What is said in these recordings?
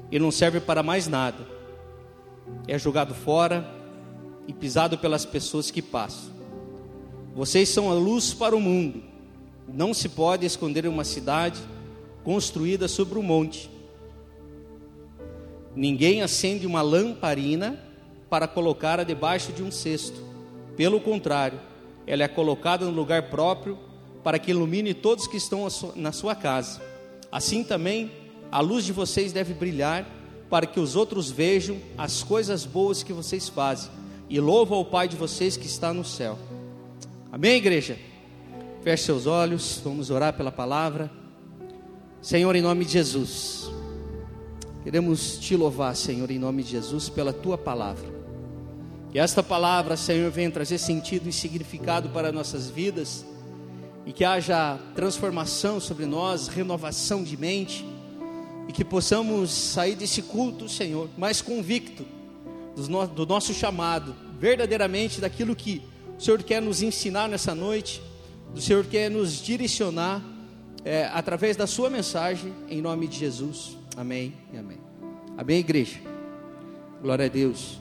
e não serve para mais nada. É jogado fora e pisado pelas pessoas que passam. Vocês são a luz para o mundo. Não se pode esconder uma cidade construída sobre um monte. Ninguém acende uma lamparina para colocá-la debaixo de um cesto. Pelo contrário, ela é colocada no lugar próprio para que ilumine todos que estão na sua casa. Assim também, a luz de vocês deve brilhar para que os outros vejam as coisas boas que vocês fazem e louvam ao Pai de vocês que está no céu. Amém, igreja? Feche seus olhos, vamos orar pela palavra. Senhor, em nome de Jesus, queremos te louvar, Senhor, em nome de Jesus, pela tua palavra. Que esta palavra, Senhor, venha trazer sentido e significado para nossas vidas, e que haja transformação sobre nós, renovação de mente, e que possamos sair desse culto, Senhor, mais convicto do nosso chamado, verdadeiramente daquilo que o Senhor quer nos ensinar nessa noite, o Senhor quer nos direcionar através da sua mensagem, em nome de Jesus. Amém e amém. Amém, igreja? Glória a Deus.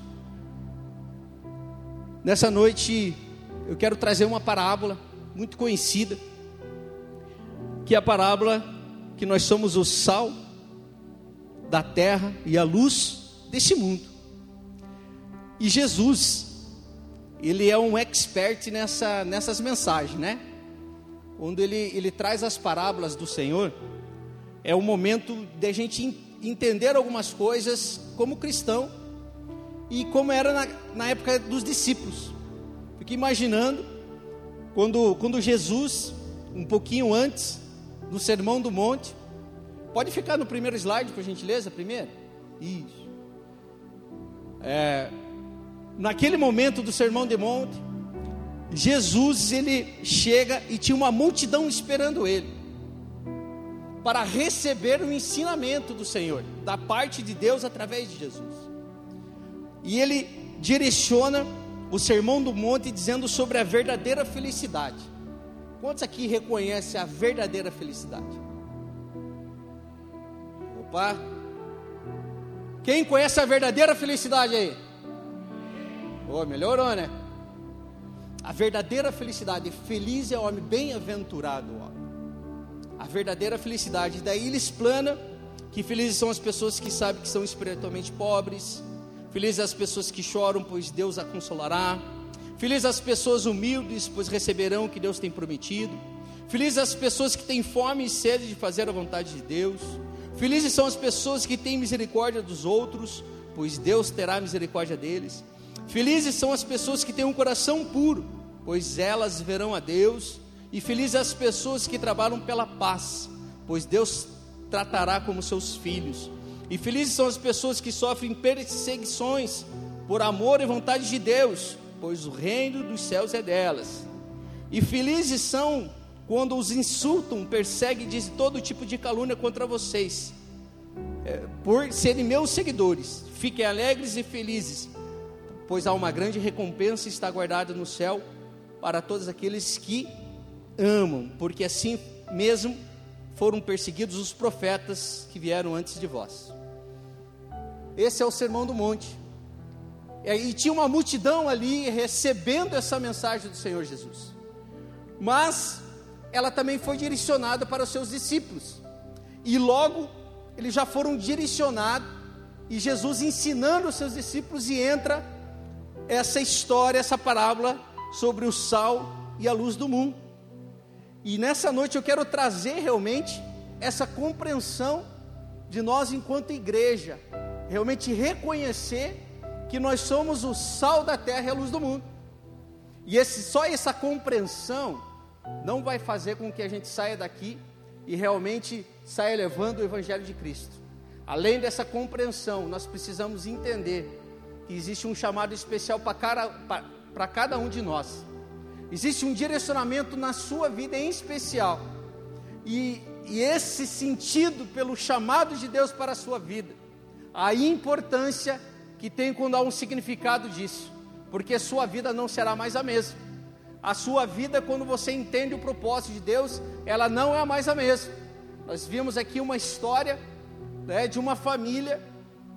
Nessa noite eu quero trazer uma parábola muito conhecida, que é a parábola que nós somos o sal da terra e a luz desse mundo. E Jesus, ele é um expert nessas mensagens, né? Onde ele traz as parábolas do Senhor, é o momento de a gente entender algumas coisas como cristão, e como era na época dos discípulos. Fique imaginando, quando Jesus, um pouquinho antes do Sermão do Monte, pode ficar no primeiro slide, por gentileza, primeiro? Isso. Naquele momento do Sermão do Monte, Jesus, ele chega e tinha uma multidão esperando ele, para receber o ensinamento do Senhor, da parte de Deus através de Jesus. E ele direciona o Sermão do Monte dizendo sobre a verdadeira felicidade. Quantos aqui reconhecem a verdadeira felicidade? Opa! Quem conhece a verdadeira felicidade aí? Oh, melhorou, né? A verdadeira felicidade, feliz é o homem, bem-aventurado o homem. A verdadeira felicidade, daí ele explana que felizes são as pessoas que sabem que são espiritualmente pobres, felizes as pessoas que choram, pois Deus a consolará, felizes as pessoas humildes, pois receberão o que Deus tem prometido, felizes as pessoas que têm fome e sede de fazer a vontade de Deus, felizes são as pessoas que têm misericórdia dos outros, pois Deus terá misericórdia deles, felizes são as pessoas que têm um coração puro, pois elas verão a Deus, e felizes as pessoas que trabalham pela paz, pois Deus tratará como seus filhos. E felizes são as pessoas que sofrem perseguições por amor e vontade de Deus, pois o reino dos céus é delas. E felizes são quando os insultam, perseguem e dizem todo tipo de calúnia contra vocês, por serem meus seguidores. Fiquem alegres e felizes, pois há uma grande recompensa está guardada no céu para todos aqueles que amam, porque assim mesmo foram perseguidos os profetas que vieram antes de vós. Esse é o Sermão do Monte. E tinha uma multidão ali recebendo essa mensagem do Senhor Jesus. Mas ela também foi direcionada para os seus discípulos. E logo eles já foram direcionados, e Jesus ensinando os seus discípulos, e entra essa história, essa parábola sobre o sal e a luz do mundo. E nessa noite eu quero trazer realmente essa compreensão de nós enquanto igreja, realmente reconhecer que nós somos o sal da terra e a luz do mundo. E só essa compreensão não vai fazer com que a gente saia daqui e realmente saia levando o Evangelho de Cristo. Além dessa compreensão, nós precisamos entender que existe um chamado especial para cada um de nós. Existe um direcionamento na sua vida em especial. E esse sentido pelo chamado de Deus para a sua vida, a importância que tem quando há um significado disso, porque a sua vida não será mais a mesma. A sua vida, quando você entende o propósito de Deus, ela não é mais a mesma. Nós vimos aqui uma história, de uma família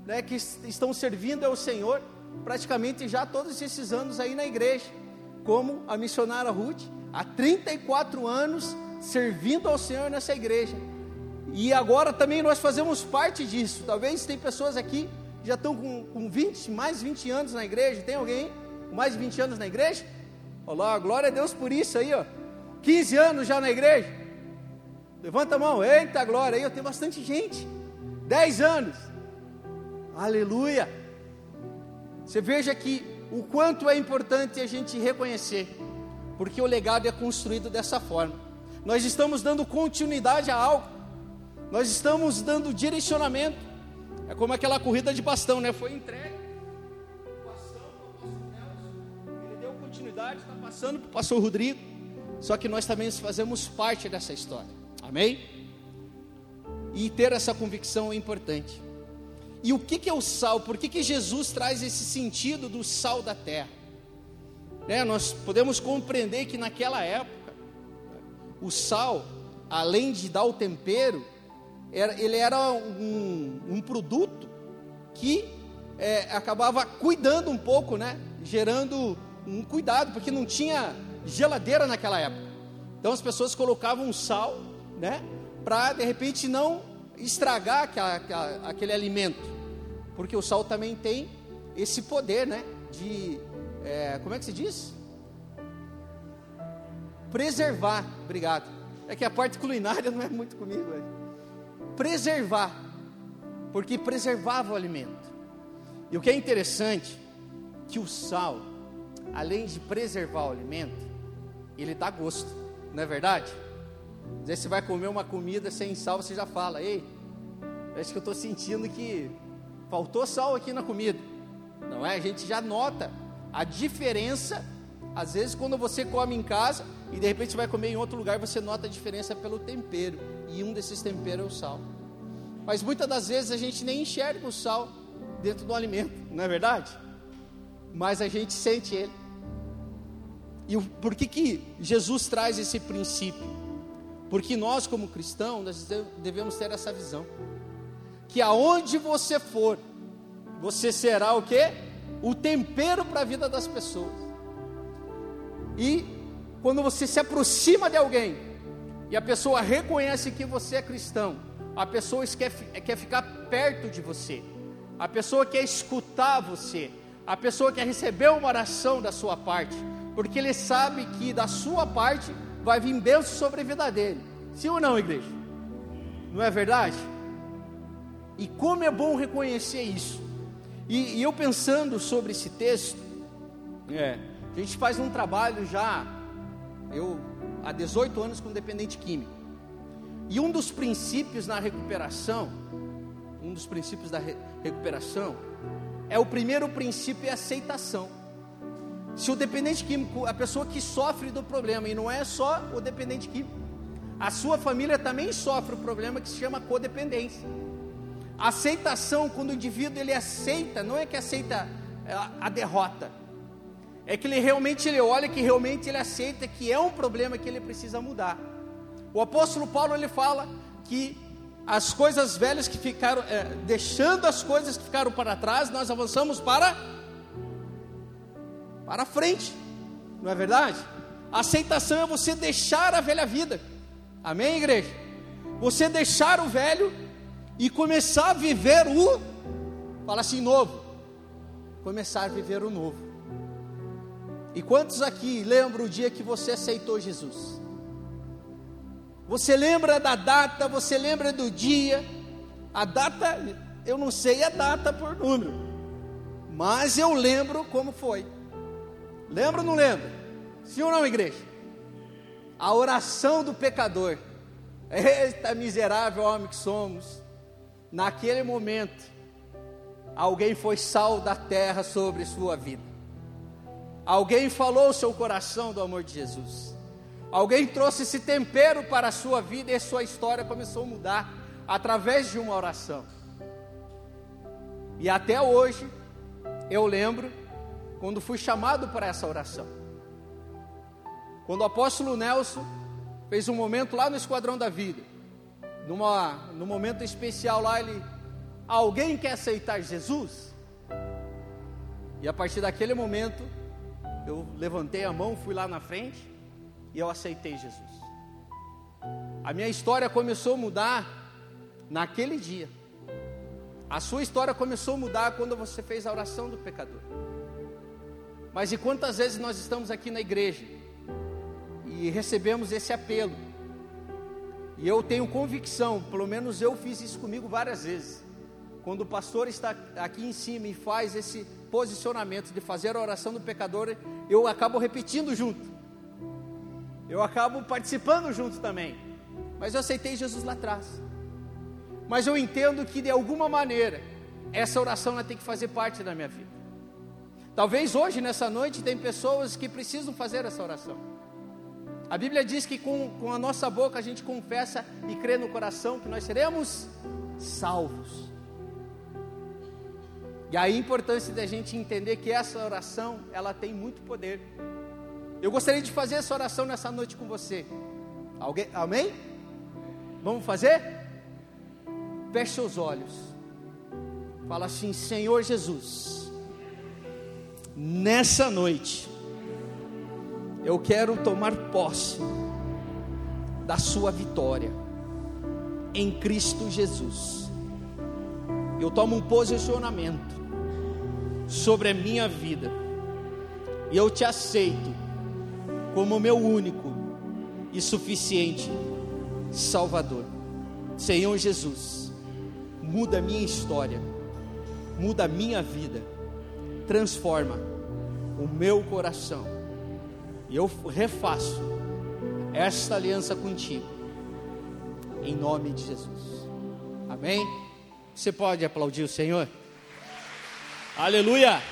né, que estão servindo ao Senhor, praticamente já todos esses anos aí na igreja, como a missionária Ruth, há 34 anos servindo ao Senhor nessa igreja. E agora também nós fazemos parte disso. Talvez tem pessoas aqui que já estão com 20, mais 20 anos na igreja. Tem alguém com mais de 20 anos na igreja? Olá, glória a Deus por isso aí, ó. 15 anos já na igreja? Levanta a mão, eita glória, aí eu tenho bastante gente. 10 anos, aleluia. Você veja que o quanto é importante a gente reconhecer, porque o legado é construído dessa forma. Nós estamos dando continuidade a algo, nós estamos dando direcionamento. É como aquela corrida de bastão, né? Foi entregue o bastão para o pastor Nelson, ele deu continuidade, está passando para o pastor Rodrigo, só que nós também fazemos parte dessa história, amém? E ter essa convicção é importante. E o que é o sal? Por que Jesus traz esse sentido do sal da terra? Nós podemos compreender que naquela época, o sal, além de dar o tempero, ele era um produto que acabava cuidando um pouco, né? Gerando um cuidado, porque não tinha geladeira naquela época. Então as pessoas colocavam sal, né? Para de repente não estragar aquele alimento. Porque o sal também tem esse poder, né? De, como é que se diz? Preservar, obrigado. É que a parte culinária não é muito comigo hoje. Preservar, porque preservava o alimento. E o que é interessante, que o sal, além de preservar o alimento, ele dá gosto, não é verdade? Às vezes você vai comer uma comida sem sal, você já fala, ei, acho que eu estou sentindo que faltou sal aqui na comida, não é? A gente já nota a diferença, às vezes quando você come em casa, e de repente você vai comer em outro lugar, você nota a diferença pelo tempero, e um desses temperos é o sal. Mas muitas das vezes a gente nem enxerga o sal dentro do alimento, não é verdade? Mas a gente sente ele. E por que Jesus traz esse princípio? Porque nós como cristãos, nós devemos ter essa visão, que aonde você for, você será o quê? O tempero para a vida das pessoas. E quando você se aproxima de alguém, e a pessoa reconhece que você é cristão, a pessoa quer ficar perto de você, a pessoa quer escutar você, a pessoa quer receber uma oração da sua parte, porque ele sabe que da sua parte vai vir bênção sobre a vida dele. Sim ou não, igreja? Não é verdade? E como é bom reconhecer isso. E eu pensando sobre esse texto, a gente faz um trabalho já, eu há 18 anos com dependente químico. E um dos princípios na recuperação, o primeiro princípio é aceitação. Se o dependente químico, a pessoa que sofre do problema, e não é só o dependente químico, a sua família também sofre o problema que se chama codependência. A aceitação, quando o indivíduo ele aceita, não é que aceita a derrota, é que ele olha que realmente ele aceita que é um problema que ele precisa mudar. O apóstolo Paulo ele fala que as coisas velhas que ficaram, deixando as coisas que ficaram para trás, nós avançamos para frente, não é verdade? A aceitação é você deixar a velha vida, amém, igreja? Você deixar o velho e começar a viver fala assim, novo, começar a viver o novo. E quantos aqui lembram o dia que você aceitou Jesus? Você lembra da data, você lembra do dia, a data, eu não sei a data por número, mas eu lembro como foi. Lembra ou não lembra? Sim ou não, igreja? A oração do pecador, eita miserável homem que somos. Naquele momento, alguém foi sal da terra sobre sua vida. Alguém falou ao seu coração do amor de Jesus. Alguém trouxe esse tempero para a sua vida e a sua história começou a mudar através de uma oração. E até hoje, eu lembro quando fui chamado para essa oração. Quando o apóstolo Nelson fez um momento lá no Esquadrão da Vida, num momento especial lá, ele alguém quer aceitar Jesus? E a partir daquele momento, eu levantei a mão, fui lá na frente e eu aceitei Jesus. A minha história começou a mudar naquele dia. A sua história começou a mudar quando você fez a oração do pecador. Mas e quantas vezes nós estamos aqui na igreja e recebemos esse apelo? E eu tenho convicção, pelo menos eu fiz isso comigo várias vezes. Quando o pastor está aqui em cima e faz esse posicionamento de fazer a oração do pecador, eu acabo repetindo junto. Eu acabo participando junto também. Mas eu aceitei Jesus lá atrás. Mas eu entendo que de alguma maneira essa oração ela tem que fazer parte da minha vida. Talvez hoje, nessa noite, tem pessoas que precisam fazer essa oração. A Bíblia diz que com a nossa boca a gente confessa e crê no coração que nós seremos salvos. E aí a importância da gente entender que essa oração, ela tem muito poder. Eu gostaria de fazer essa oração nessa noite com você. Alguém? Amém? Vamos fazer? Feche seus olhos. Fala assim: Senhor Jesus, nessa noite eu quero tomar posse da sua vitória em Cristo Jesus. Eu tomo um posicionamento sobre a minha vida e eu te aceito como meu único e suficiente Salvador. Senhor Jesus, muda a minha história, muda a minha vida, transforma o meu coração, e eu refaço esta aliança contigo, em nome de Jesus. Amém? Você pode aplaudir o Senhor? Aleluia!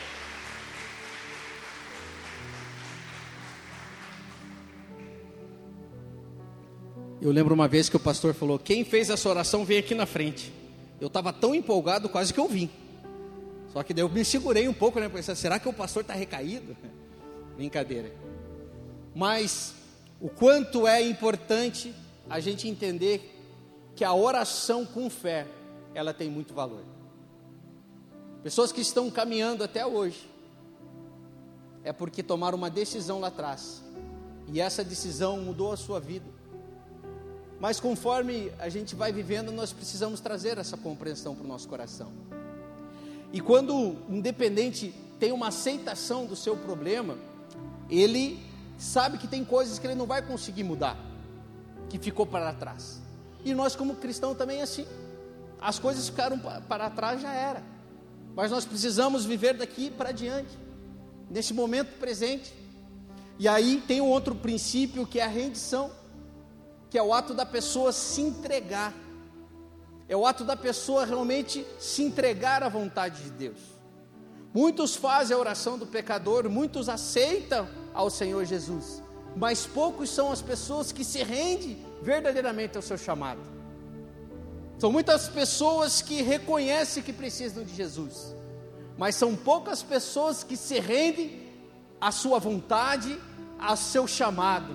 Eu lembro uma vez que o pastor falou: quem fez essa oração vem aqui na frente. Eu estava tão empolgado, quase que eu vim. Só que daí eu me segurei um pouco, né? Pensei, será que o pastor está recaído? Brincadeira. Mas o quanto é importante a gente entender que a oração com fé, ela tem muito valor. Pessoas que estão caminhando até hoje, é porque tomaram uma decisão lá atrás, e essa decisão mudou a sua vida. Mas conforme a gente vai vivendo, nós precisamos trazer essa compreensão para o nosso coração. E quando um dependente tem uma aceitação do seu problema, ele sabe que tem coisas que ele não vai conseguir mudar, que ficou para trás. E nós como cristãos também é assim. As coisas ficaram para trás, já era. Mas nós precisamos viver daqui para diante, nesse momento presente. E aí tem um outro princípio, que é a rendição, que é o ato da pessoa se entregar. É o ato da pessoa realmente se entregar à vontade de Deus. Muitos fazem a oração do pecador, muitos aceitam ao Senhor Jesus, mas poucos são as pessoas que se rendem verdadeiramente ao seu chamado. São muitas pessoas que reconhecem que precisam de Jesus, mas são poucas pessoas que se rendem à sua vontade, ao seu chamado.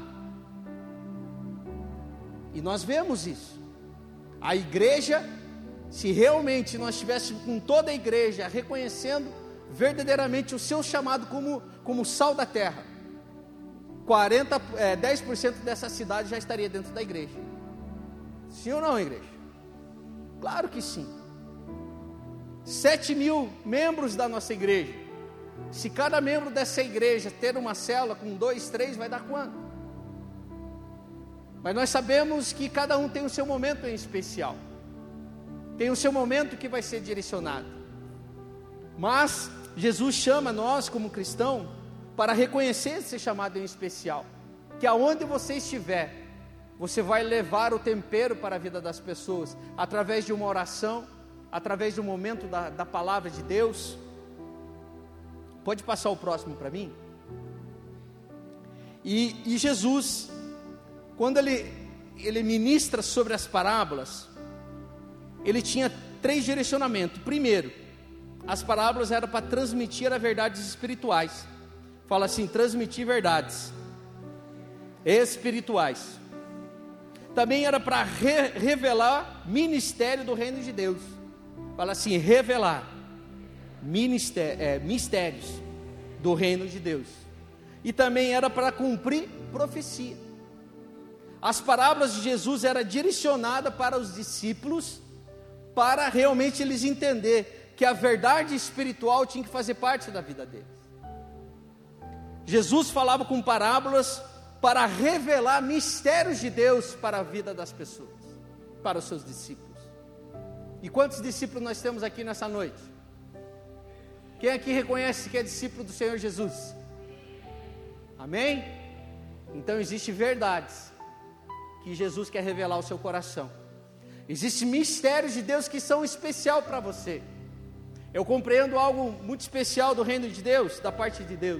E nós vemos isso. A igreja, se realmente nós estivéssemos com toda a igreja reconhecendo verdadeiramente o seu chamado como sal da terra, 10% dessa cidade já estaria dentro da igreja. Sim ou não, igreja? Claro que sim. 7.000 membros da nossa igreja. Se cada membro dessa igreja ter uma célula com 2, 3, vai dar quanto? Mas nós sabemos que cada um tem o seu momento em especial, tem o seu momento que vai ser direcionado. Mas Jesus chama nós como cristão para reconhecer esse chamado em especial, que aonde você estiver, você vai levar o tempero para a vida das pessoas, através de uma oração, através de um momento da palavra de Deus. Pode passar o próximo para mim? E Jesus, quando ele ministra sobre as parábolas, ele tinha 3 direcionamentos. Primeiro, as parábolas eram para transmitir as verdades espirituais. Fala assim, transmitir verdades espirituais. Também era para revelar ministério do reino de Deus. Fala assim: revelar mistérios do reino de Deus. E também era para cumprir profecia. As parábolas de Jesus eram direcionadas para os discípulos, para realmente eles entender que a verdade espiritual tinha que fazer parte da vida deles. Jesus falava com parábolas para revelar mistérios de Deus para a vida das pessoas, para os seus discípulos. E quantos discípulos nós temos aqui nessa noite? Quem aqui reconhece que é discípulo do Senhor Jesus? Amém? Então existem verdades que Jesus quer revelar ao seu coração. Existem mistérios de Deus que são especial para você. Eu compreendo algo muito especial do reino de Deus, da parte de Deus.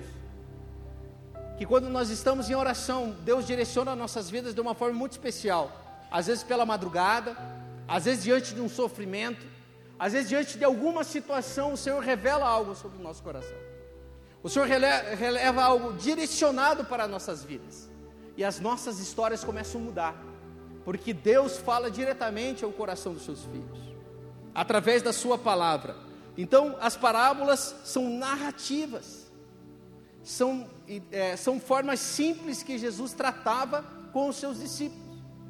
Que quando nós estamos em oração, Deus direciona nossas vidas de uma forma muito especial. Às vezes pela madrugada, às vezes diante de um sofrimento, às vezes diante de alguma situação, o Senhor revela algo sobre o nosso coração. O Senhor releva algo direcionado para nossas vidas. E as nossas histórias começam a mudar. Porque Deus fala diretamente ao coração dos seus filhos, através da sua palavra. Então, as parábolas são narrativas. São formas simples que Jesus tratava com os seus discípulos.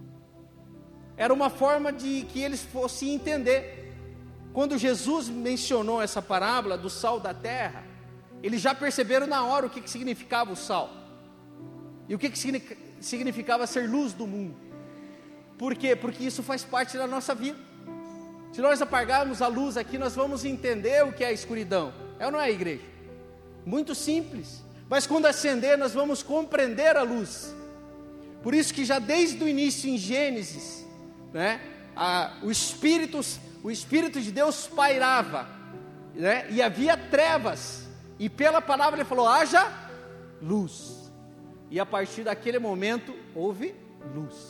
Era uma forma de que eles fossem entender. Quando Jesus mencionou essa parábola do sal da terra, eles já perceberam na hora o que significava o sal. E o que significava ser luz do mundo. Por quê? Porque isso faz parte da nossa vida. Se nós apagarmos a luz aqui, nós vamos entender o que é a escuridão. É ou não é, igreja? Muito simples. Mas quando acender, nós vamos compreender a luz. Por isso que já desde o início em Gênesis, né, o Espírito de Deus pairava, né, e havia trevas. E pela palavra ele falou: haja luz. E a partir daquele momento houve luz.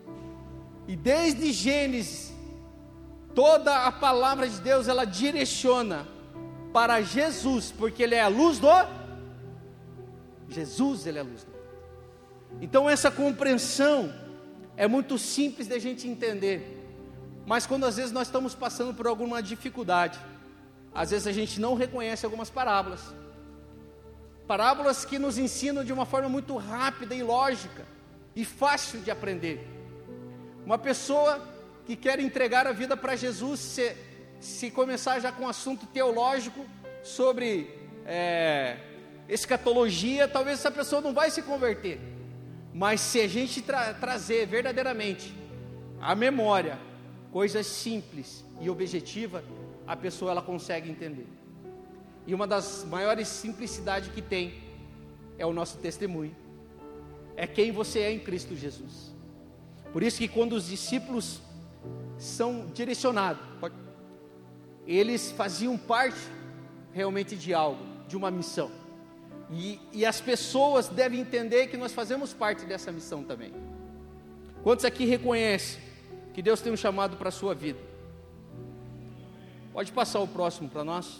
E desde Gênesis, toda a palavra de Deus, ela direciona para Jesus, porque Ele é a luz do... Jesus, Ele é a luz do... Então essa compreensão é muito simples de a gente entender. Mas quando às vezes nós estamos passando por alguma dificuldade, às vezes a gente não reconhece algumas parábolas. Parábolas que nos ensinam de uma forma muito rápida e lógica, e fácil de aprender. Uma pessoa que quer entregar a vida para Jesus, se começar já com um assunto teológico sobre escatologia, talvez essa pessoa não vai se converter. Mas se a gente trazer verdadeiramente à memória coisas simples e objetivas, a pessoa ela consegue entender. E uma das maiores simplicidades que tem é o nosso testemunho. É quem você é em Cristo Jesus. Por isso que quando os discípulos são direcionados, eles faziam parte realmente de algo, de uma missão. E as pessoas devem entender que nós fazemos parte dessa missão também. Quantos aqui reconhecem que Deus tem um chamado para a sua vida? Pode passar o próximo para nós.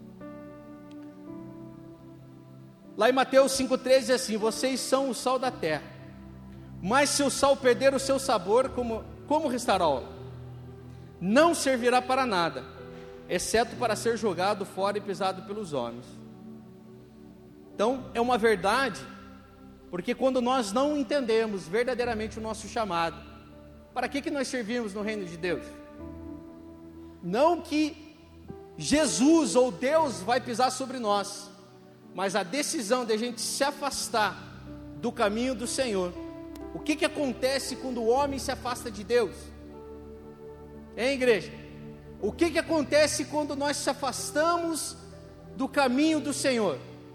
Lá em Mateus 5,13 diz assim: vocês são o sal da terra, mas se o sal perder o seu sabor, como restará? Não servirá para nada, exceto para ser jogado fora e pisado pelos homens. Então é uma verdade, porque quando nós não entendemos verdadeiramente o nosso chamado, para que nós servimos no reino de Deus? Não que Jesus ou Deus vai pisar sobre nós, mas a decisão de a gente se afastar do caminho do Senhor. O que acontece quando o homem se afasta de Deus? Hein, igreja? O que acontece quando nós se afastamos do caminho do Senhor?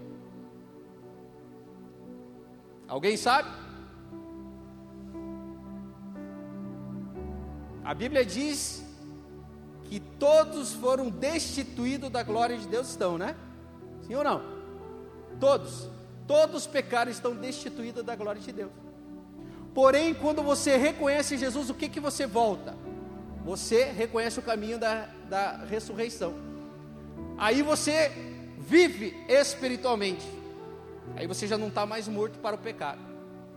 Alguém sabe? A Bíblia diz que todos foram destituídos da glória de Deus, estão, né? Sim ou não? Todos pecaram e estão destituídos da glória de Deus. Porém, quando você reconhece Jesus, o que você volta? Você reconhece o caminho da ressurreição. Aí você vive espiritualmente. Aí você já não está mais morto para o pecado,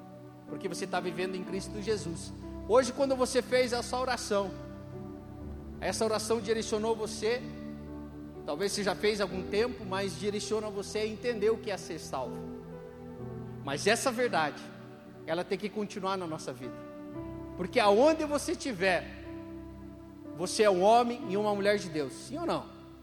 porque você está vivendo em Cristo Jesus. Hoje, quando você fez essa oração, Essa oração direcionou você, talvez você já fez há algum tempo, mas direciona você a entender o que é ser salvo. Mas essa verdade, ela tem que continuar na nossa vida, porque aonde você estiver, você é um homem e uma mulher de Deus, sim ou não?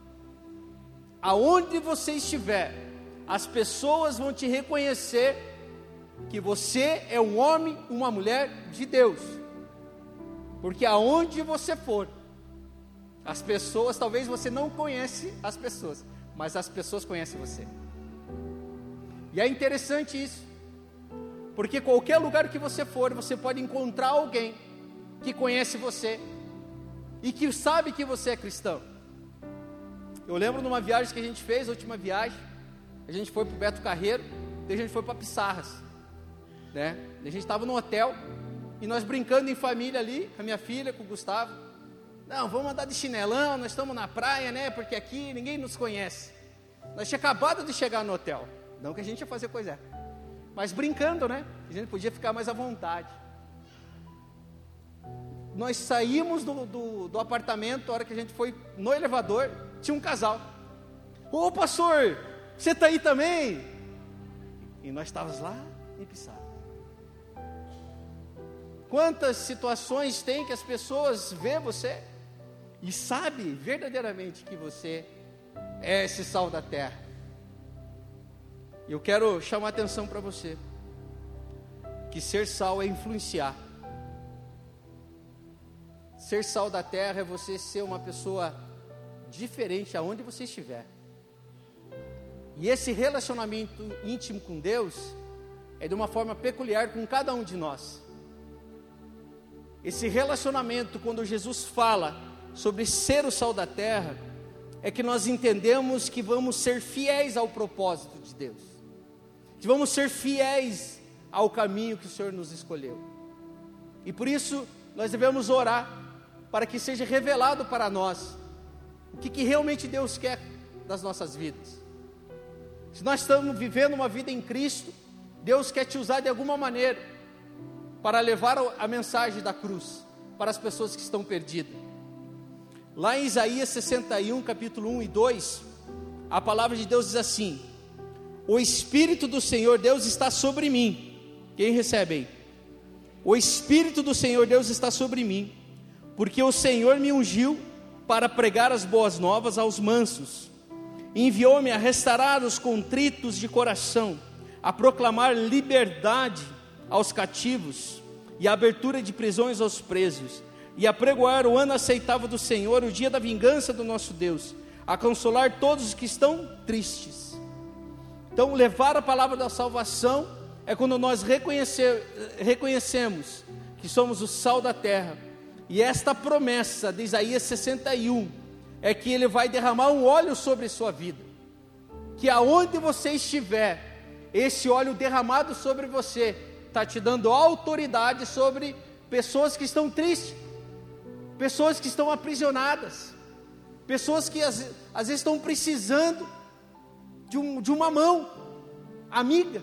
Aonde você estiver, as pessoas vão te reconhecer que você é um homem, uma mulher de Deus, porque aonde você for, as pessoas, talvez você não conhece as pessoas, mas as pessoas conhecem você. E é interessante isso, porque qualquer lugar que você for, você pode encontrar alguém que conhece você e que sabe que você é cristão. Eu lembro de uma viagem que a gente fez, a última viagem, a gente foi para o Beto Carreiro, e a gente foi para Pissarras, né? A gente estava num hotel, e nós brincando em família ali, com a minha filha, com o Gustavo. Não, vamos andar de chinelão, nós estamos na praia, né? Porque aqui ninguém nos conhece. Nós tínhamos acabado de chegar no hotel, não que a gente ia fazer coisa, mas brincando, né? A gente podia ficar mais à vontade. Nós saímos do apartamento, a hora que a gente foi no elevador, tinha um casal. Ô pastor, você está aí também? E nós estávamos lá em Pissarras. Quantas situações tem que as pessoas vê você e sabe verdadeiramente que você é esse sal da terra. Eu quero chamar a atenção para você, que ser sal é influenciar. Ser sal da terra é você ser uma pessoa diferente aonde você estiver. E esse relacionamento íntimo com Deus é de uma forma peculiar com cada um de nós. Esse relacionamento, quando Jesus fala sobre ser o sal da terra, é que nós entendemos que vamos ser fiéis ao propósito de Deus, que vamos ser fiéis ao caminho que o Senhor nos escolheu. E por isso nós devemos orar para que seja revelado para nós o que realmente Deus quer das nossas vidas. Se nós estamos vivendo uma vida em Cristo, Deus quer te usar de alguma maneira para levar a mensagem da cruz para as pessoas que estão perdidas. Lá em Isaías 61, capítulo 1 e 2, a palavra de Deus diz assim: o Espírito do Senhor Deus está sobre mim. Quem recebe aí? O Espírito do Senhor Deus está sobre mim, porque o Senhor me ungiu para pregar as boas novas aos mansos, enviou-me a restaurar os contritos de coração, a proclamar liberdade aos cativos e a abertura de prisões aos presos, e a pregoar o ano aceitável do Senhor, o dia da vingança do nosso Deus, a consolar todos os que estão tristes. Então, levar a palavra da salvação é quando nós reconhecemos que somos o sal da terra. E esta promessa de Isaías 61 é que Ele vai derramar um óleo sobre a sua vida, que aonde você estiver, esse óleo derramado sobre você está te dando autoridade sobre pessoas que estão tristes, pessoas que estão aprisionadas, pessoas que às vezes estão precisando de uma mão amiga.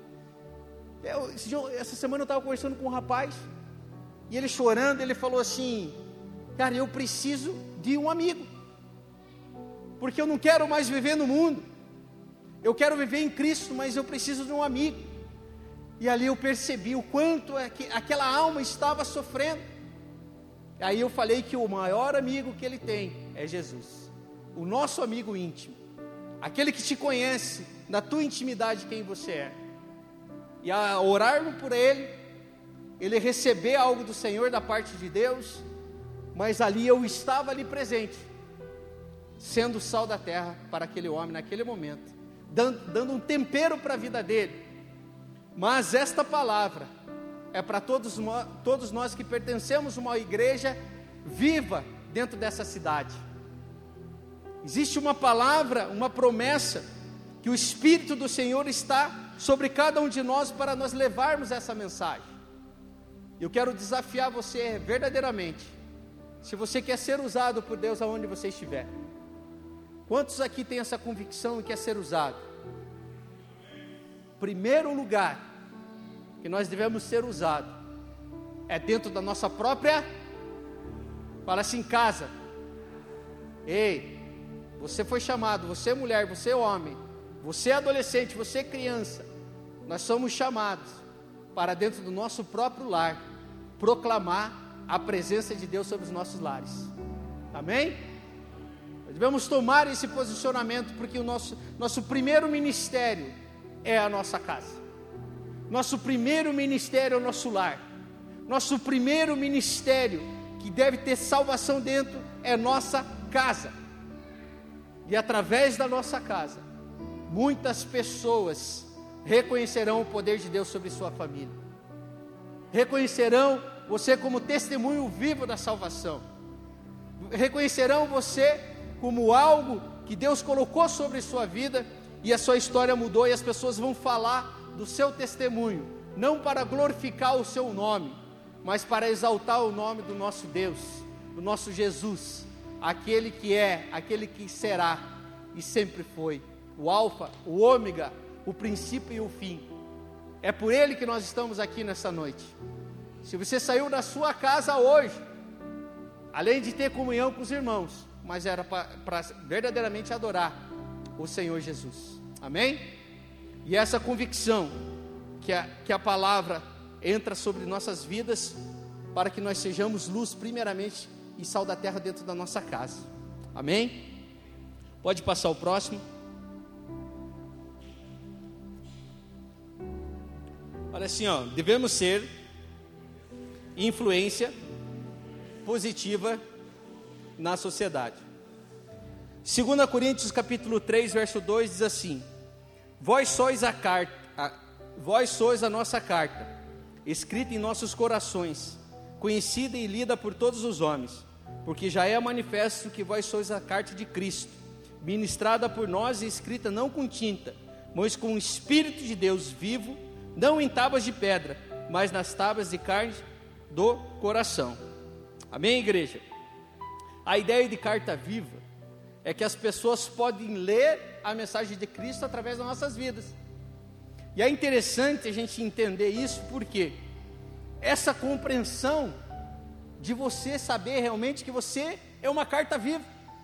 Essa semana eu estava conversando com um rapaz, e ele chorando, ele falou assim: cara, eu preciso de um amigo, porque eu não quero mais viver no mundo, eu quero viver em Cristo, mas eu preciso de um amigo. E ali eu percebi o quanto aquela alma estava sofrendo. Aí eu falei que o maior amigo que ele tem é Jesus, o nosso amigo íntimo, aquele que te conhece na tua intimidade quem você é. E a orarmos por ele receber algo do Senhor da parte de Deus, mas ali eu estava ali presente, sendo o sal da terra para aquele homem naquele momento, dando um tempero para a vida dele. Mas esta palavra é para todos nós que pertencemos a uma igreja viva dentro dessa cidade. Existe uma palavra, uma promessa, que o Espírito do Senhor está sobre cada um de nós para nós levarmos essa mensagem. Eu quero desafiar você verdadeiramente, se você quer ser usado por Deus aonde você estiver. Quantos aqui têm essa convicção e quer ser usado? Primeiro lugar que nós devemos ser usados é dentro da nossa própria, fala assim, casa. Ei, você foi chamado, você é mulher, você é homem, você é adolescente, você é criança. Nós somos chamados para dentro do nosso próprio lar proclamar a presença de Deus sobre os nossos lares. Amém? Nós devemos tomar esse posicionamento, porque o nosso primeiro ministério é a nossa casa. Nosso primeiro ministério é o nosso lar. Nosso primeiro ministério, que deve ter salvação dentro, é nossa casa. E através da nossa casa, muitas pessoas reconhecerão o poder de Deus sobre sua família. Reconhecerão você como testemunho vivo da salvação. Reconhecerão você como algo que Deus colocou sobre sua vida, e a sua história mudou, e as pessoas vão falar do seu testemunho, não para glorificar o seu nome, mas para exaltar o nome do nosso Deus, do nosso Jesus, aquele que é, aquele que será e sempre foi, o Alfa, o Ômega, o princípio e o fim. É por Ele que nós estamos aqui nessa noite. Se você saiu da sua casa hoje, além de ter comunhão com os irmãos, mas era para verdadeiramente adorar o Senhor Jesus. Amém? E essa convicção que a palavra entra sobre nossas vidas, para que nós sejamos luz primeiramente e sal da terra dentro da nossa casa. Amém? Pode passar o próximo. Olha assim, ó, devemos ser influência positiva na sociedade. 2 Coríntios capítulo 3, verso 2 diz assim: Vós sois a nossa carta, escrita em nossos corações, conhecida e lida por todos os homens, porque já é manifesto que vós sois a carta de Cristo, ministrada por nós e escrita não com tinta, mas com o Espírito de Deus vivo, não em tábuas de pedra, mas nas tábuas de carne do coração. Amém, igreja? A ideia de carta viva é que as pessoas podem ler a mensagem de Cristo através das nossas vidas. E é interessante a gente entender isso, porque essa compreensão de você saber realmente que você é uma carta viva.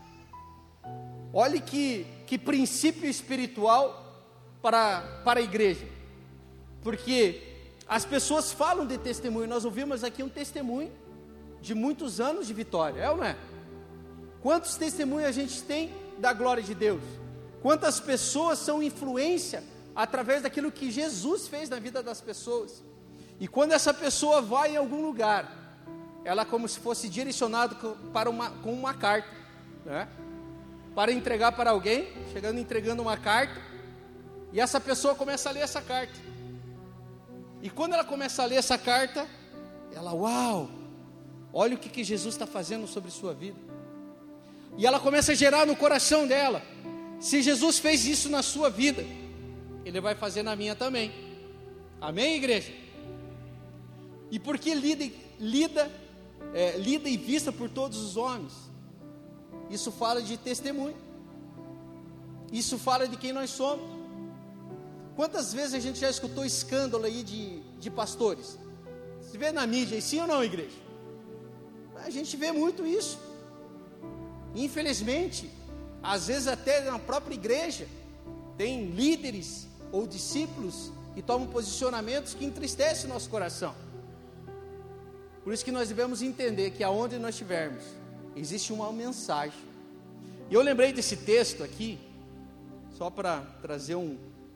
Olhe que princípio espiritual para a igreja. Porque as pessoas falam de testemunho, nós ouvimos aqui um testemunho de muitos anos de vitória, é ou não é? Quantos testemunhos a gente tem da glória de Deus? Quantas pessoas são influência através daquilo que Jesus fez na vida das pessoas? E quando essa pessoa vai em algum lugar, ela como se fosse direcionada com uma carta, né? Para entregar para alguém, entregando uma carta, e essa pessoa começa a ler essa carta. E quando ela começa a ler essa carta, ela, uau, olha o que Jesus está fazendo sobre sua vida. E ela começa a gerar no coração dela: se Jesus fez isso na sua vida, Ele vai fazer na minha também. Amém, igreja? E porque lida e vista por todos os homens, isso fala de testemunho, isso fala de quem nós somos. Quantas vezes a gente já escutou escândalo aí de pastores? Se vê na mídia, sim ou não, igreja? A gente vê muito isso. Infelizmente, às vezes até na própria igreja, tem líderes ou discípulos que tomam posicionamentos que entristecem o nosso coração. Por isso que nós devemos entender que aonde nós estivermos, existe uma mensagem. E eu lembrei desse texto aqui, só para trazer um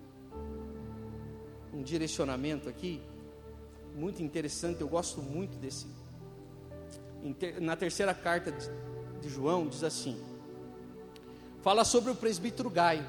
direcionamento aqui, muito interessante, eu gosto muito desse. Na terceira carta de João, diz assim, fala sobre o presbítero Gaio,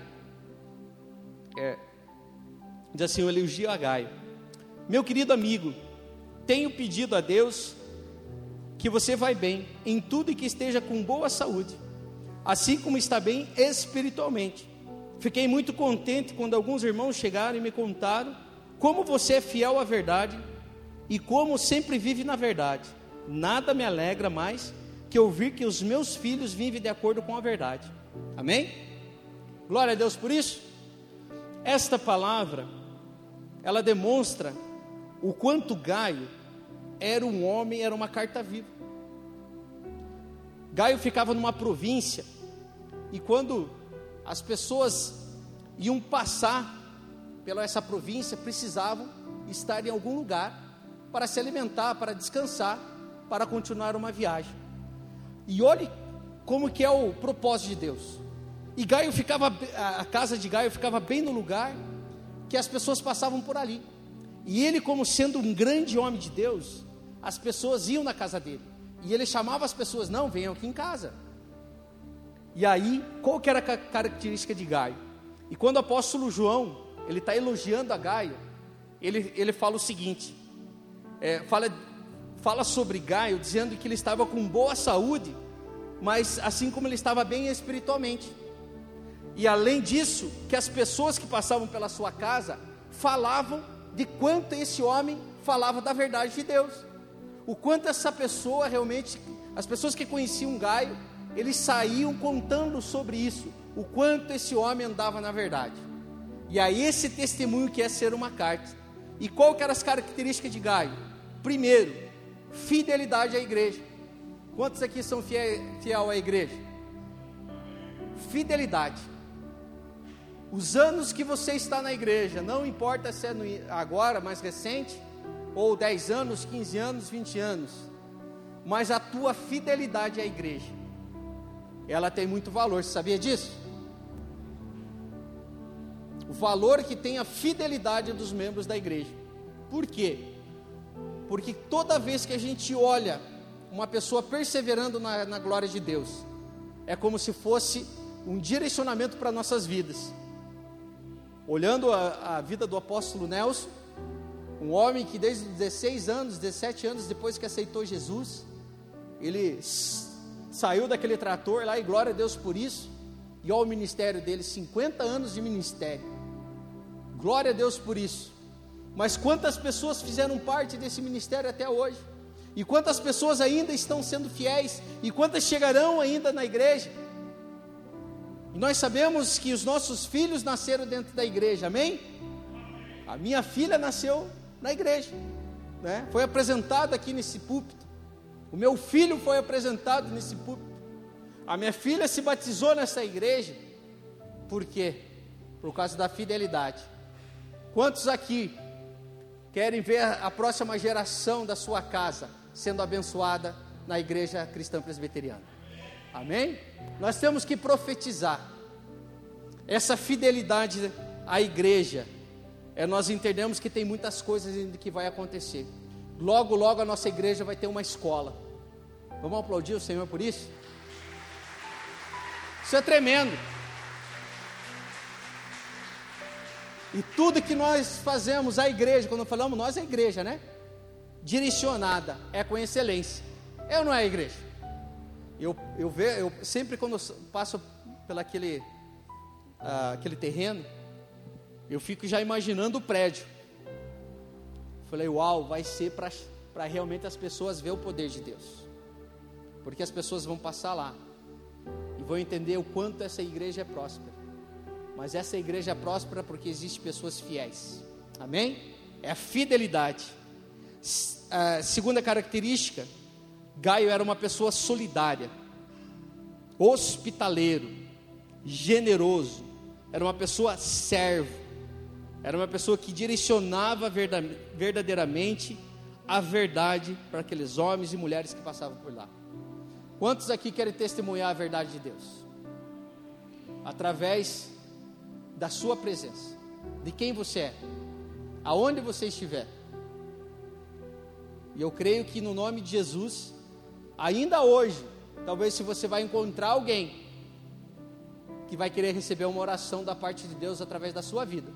diz assim, eu elogio a Gaio: meu querido amigo, tenho pedido a Deus que você vai bem em tudo e que esteja com boa saúde, assim como está bem espiritualmente. Fiquei muito contente quando alguns irmãos chegaram e me contaram como você é fiel à verdade e como sempre vive na verdade. Nada me alegra mais que ouvir que os meus filhos vivem de acordo com a verdade. Amém? Glória a Deus por isso. Esta palavra, ela demonstra o quanto Gaio era um homem, era uma carta viva. Gaio ficava numa província E quando as pessoas iam passar pela essa província, precisavam estar em algum lugar para se alimentar, para descansar, para continuar uma viagem. E olhe como que é o propósito de Deus. E Gaio a casa de Gaio ficava bem no lugar que as pessoas passavam por ali. E ele, como sendo um grande homem de Deus, as pessoas iam na casa dele. E ele chamava as pessoas: não, venham aqui em casa. E aí, qual que era a característica de Gaio? E quando o apóstolo João, ele está elogiando a Gaio, ele fala o seguinte, fala sobre Gaio, dizendo que ele estava com boa saúde, mas assim como ele estava bem espiritualmente. E além disso, que as pessoas que passavam pela sua casa falavam de quanto esse homem falava da verdade de Deus. O quanto essa pessoa realmente, as pessoas que conheciam Gaio, eles saíam contando sobre isso, o quanto esse homem andava na verdade. E aí esse testemunho que é ser uma carta. E qual que eram as características de Gaio? Primeiro, fidelidade à igreja. Quantos aqui são fiel à igreja? Fidelidade. Os anos que você está na igreja, não importa se é agora, mais recente, ou 10 anos, 15 anos, 20 anos, mas a tua fidelidade à igreja, ela tem muito valor. Você sabia disso? O valor que tem a fidelidade dos membros da igreja. Por quê? Porque toda vez que a gente olha uma pessoa perseverando na glória de Deus, é como se fosse um direcionamento para nossas vidas. Olhando a vida do apóstolo Nelson, um homem que desde 16 anos, 17 anos depois que aceitou Jesus, ele saiu daquele trator lá, e glória a Deus por isso. E olha o ministério dele, 50 anos de ministério, glória a Deus por isso. Mas quantas pessoas fizeram parte desse ministério até hoje? E quantas pessoas ainda estão sendo fiéis? E quantas chegarão ainda na igreja? E nós sabemos que os nossos filhos nasceram dentro da igreja, amém? A minha filha nasceu na igreja, né? Foi apresentada aqui nesse púlpito. O meu filho foi apresentado nesse púlpito. A minha filha se batizou nessa igreja. Por quê? Por causa da fidelidade. Quantos aqui querem ver a próxima geração da sua casa sendo abençoada na igreja cristã presbiteriana? Amém? Nós temos que profetizar essa fidelidade à igreja. Nós entendemos que tem muitas coisas ainda que vai acontecer. Logo, logo a nossa igreja vai ter uma escola. Vamos aplaudir o Senhor por isso? Isso é tremendo. E tudo que nós fazemos, a igreja, quando falamos nós, é a igreja, né? Direcionada, é com excelência. Eu não é a igreja. Eu sempre quando eu passo pelo aquele terreno, eu fico já imaginando o prédio. Falei, uau, vai ser para realmente as pessoas ver o poder de Deus. Porque as pessoas vão passar lá e vão entender o quanto essa igreja é próspera. Mas essa igreja é próspera porque existem pessoas fiéis. Amém? É a fidelidade. A segunda característica, Gaio era uma pessoa solidária, hospitaleiro, generoso, era uma pessoa servo, era uma pessoa que direcionava verdadeiramente a verdade para aqueles homens e mulheres que passavam por lá. Quantos aqui querem testemunhar a verdade de Deus? Através da sua presença, de quem você é, aonde você estiver. E eu creio que no nome de Jesus, ainda hoje, talvez se você vai encontrar alguém que vai querer receber uma oração da parte de Deus através da sua vida.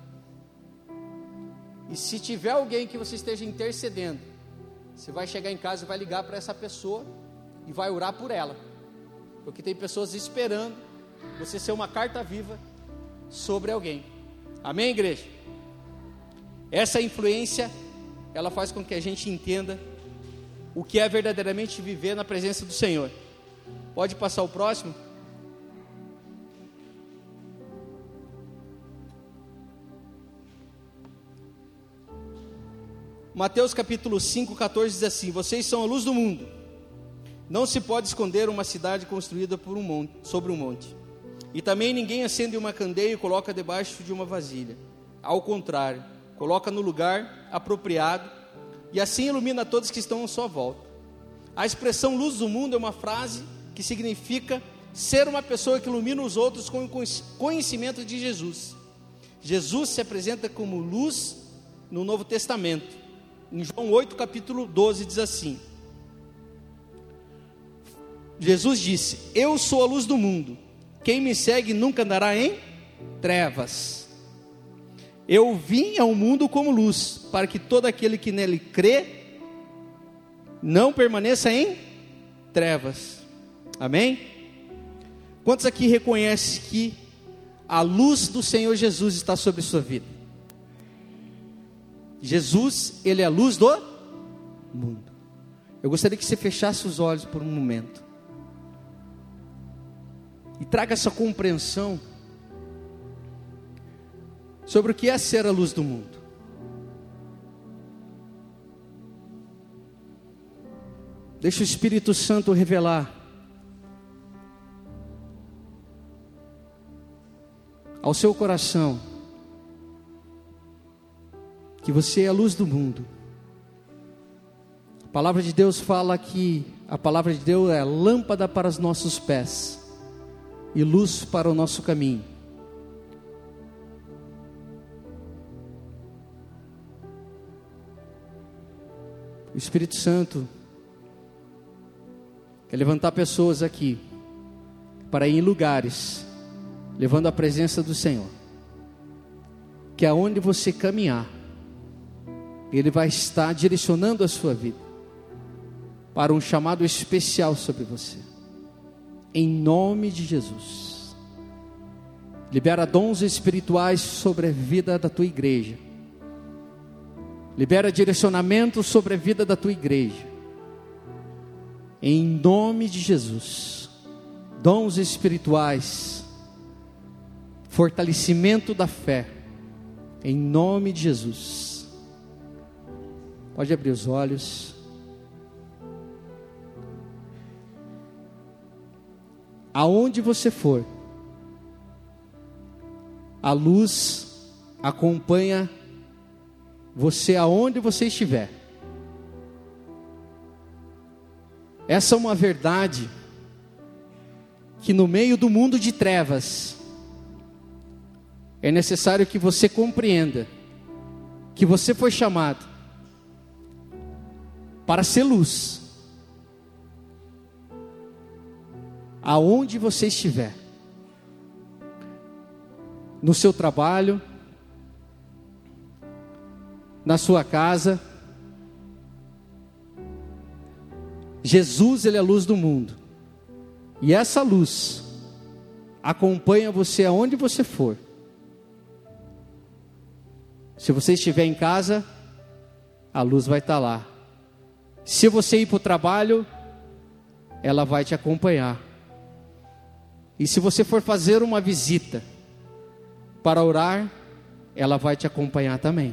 E se tiver alguém que você esteja intercedendo, você vai chegar em casa e vai ligar para essa pessoa e vai orar por ela. Porque tem pessoas esperando você ser uma carta viva sobre alguém. Amém, igreja? Essa influência, ela faz com que a gente entenda o que é verdadeiramente viver na presença do Senhor. Pode passar o próximo? Mateus capítulo 5, 14 diz assim: vocês são a luz do mundo. Não se pode esconder uma cidade construída sobre um monte. E também ninguém acende uma candeia e coloca debaixo de uma vasilha. Ao contrário, coloca no lugar apropriado e assim ilumina todos que estão à sua volta. A expressão luz do mundo é uma frase que significa ser uma pessoa que ilumina os outros com o conhecimento de Jesus. Jesus se apresenta como luz no Novo Testamento. Em João 8, capítulo 12, diz assim: Jesus disse: eu sou a luz do mundo, quem me segue nunca andará em trevas. Eu vim ao mundo como luz, para que todo aquele que nele crê não permaneça em trevas. Amém? Quantos aqui reconhecem que a luz do Senhor Jesus está sobre sua vida? Jesus, Ele é a luz do mundo. Eu gostaria que você fechasse os olhos por um momento e traga essa compreensão sobre o que é ser a luz do mundo. Deixa o Espírito Santo revelar ao seu coração que você é a luz do mundo. A palavra de Deus fala que a palavra de Deus é lâmpada para os nossos pés e luz para o nosso caminho. O Espírito Santo quer levantar pessoas aqui para ir em lugares levando a presença do Senhor, que aonde você caminhar, Ele vai estar direcionando a sua vida para um chamado especial sobre você, em nome de Jesus. Libera dons espirituais sobre a vida da tua igreja, libera direcionamento sobre a vida da tua igreja, em nome de Jesus. Dons espirituais, fortalecimento da fé, em nome de Jesus. Pode abrir os olhos. Aonde você for, a luz acompanha você aonde você estiver. Essa é uma verdade que no meio do mundo de trevas é necessário que você compreenda que você foi chamado para ser luz aonde você estiver, no seu trabalho, na sua casa. Jesus, Ele é a luz do mundo, e essa luz acompanha você aonde você for. Se você estiver em casa, a luz vai estar lá. Se você ir para o trabalho, ela vai te acompanhar. E se você for fazer uma visita para orar, ela vai te acompanhar também.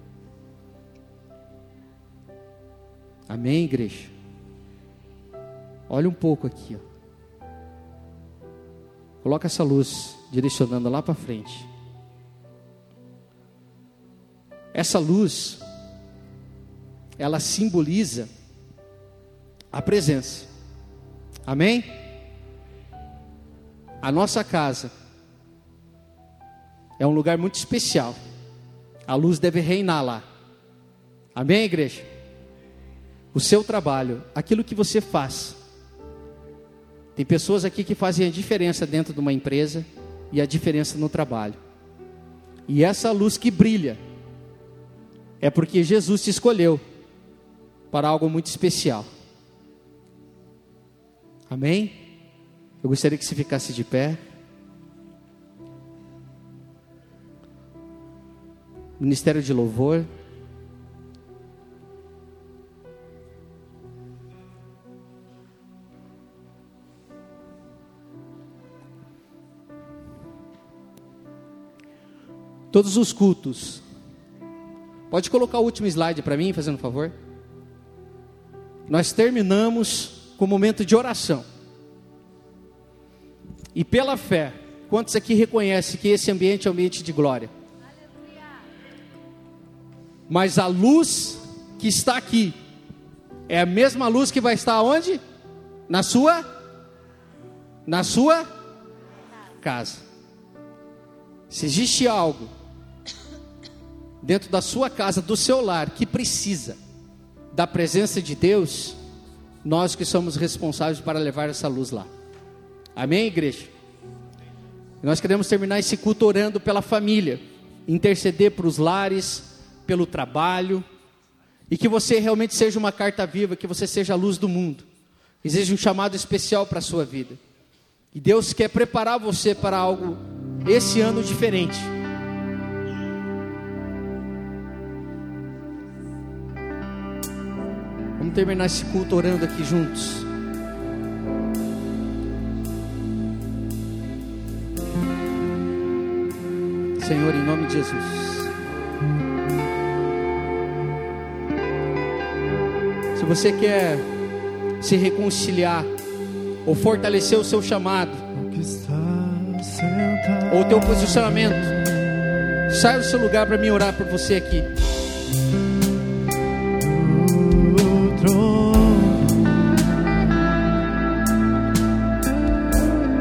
Amém, igreja? Olha um pouco aqui, ó. Coloca essa luz direcionando lá para frente. Essa luz, ela simboliza a presença. Amém? A nossa casa é um lugar muito especial. A luz deve reinar lá. Amém, igreja? O seu trabalho, aquilo que você faz. Tem pessoas aqui que fazem a diferença dentro de uma empresa e a diferença no trabalho. E essa luz que brilha é porque Jesus te escolheu para algo muito especial. Amém? Eu gostaria que você ficasse de pé. Ministério de louvor. Todos os cultos. Pode colocar o último slide para mim, fazendo um favor. Nós terminamos com um momento de oração. E pela fé, Quantos aqui reconhecem que esse ambiente é um ambiente de glória? Mas a luz que está aqui é a mesma luz que vai estar onde? Na sua casa. Se existe algo dentro da sua casa, do seu lar, que precisa da presença de Deus, nós que somos responsáveis para levar essa luz lá. Amém, igreja? Nós queremos terminar esse culto orando pela família, interceder para os lares, pelo trabalho, e que você realmente seja uma carta viva, que você seja a luz do mundo. Existe um chamado especial para a sua vida, e Deus quer preparar você para algo esse ano diferente. Vamos terminar esse culto orando aqui juntos. Senhor, em nome de Jesus, se você quer se reconciliar ou fortalecer o seu chamado ou o teu posicionamento, saia do seu lugar para mim orar por você aqui.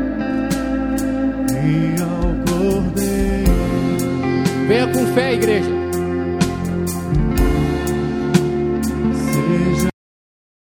Venha com fé, igreja.